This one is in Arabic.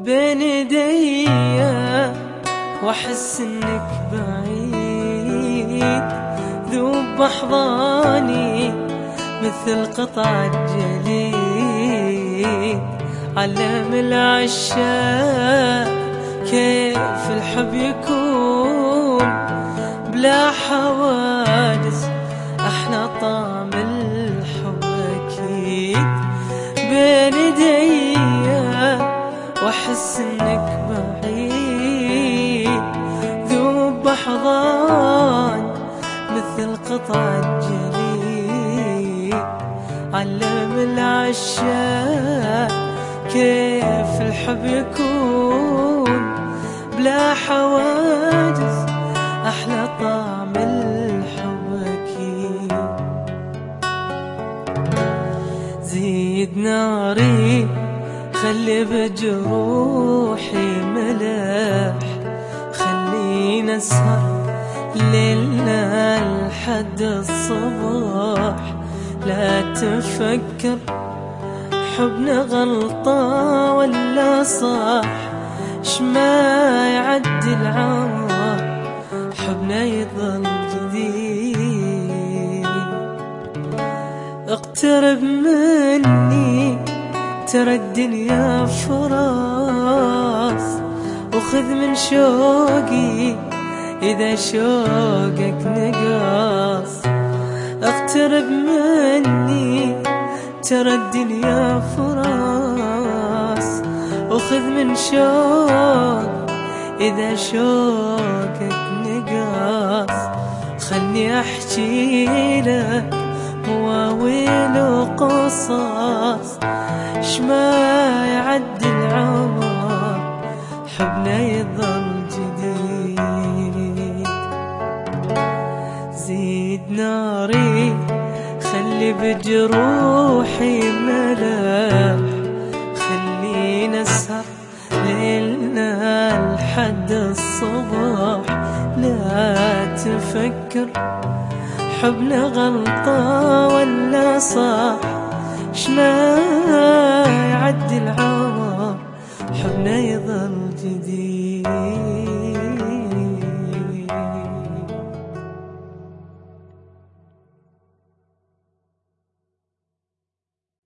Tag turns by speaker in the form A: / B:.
A: بين ايدي واحس انك بعيد، ذوب باحضاني مثل قطع الجليد. علم العشاق كيف الحب يكون بلا حوادث، احلى طعم الحب اكيد. بين ايدي واحس انك بعيد، ذوب باحضان مثل قطع الجليد. علم العشاق كيف الحب يكون بلا حواجز، احلى طعم الحب اكيد. زيد ناري خلي بجروحي ملح، خلينا نسهر ليلنا لحد الصباح. لا تفكر حبنا غلطة ولا صح، شما يعدي العمر حبنا يظل جديد. اقترب مني ترى الدنيا فراس، وخذ من شوقي إذا شوقك نقاص. اقترب مني ترى الدنيا فراس، وخذ من شوق إذا شوقك نقاص. خلني أحكي لك مواويل وقصص، شما يعدي العمر حبنا يظل جديد. زيد ناري خلي بجروحي ملح، خلينا نسهر ليلنا لحد الصباح. لا تفكر حبنا غلطة ولا صح، شما يعدي العمر حبنا يظل جديد.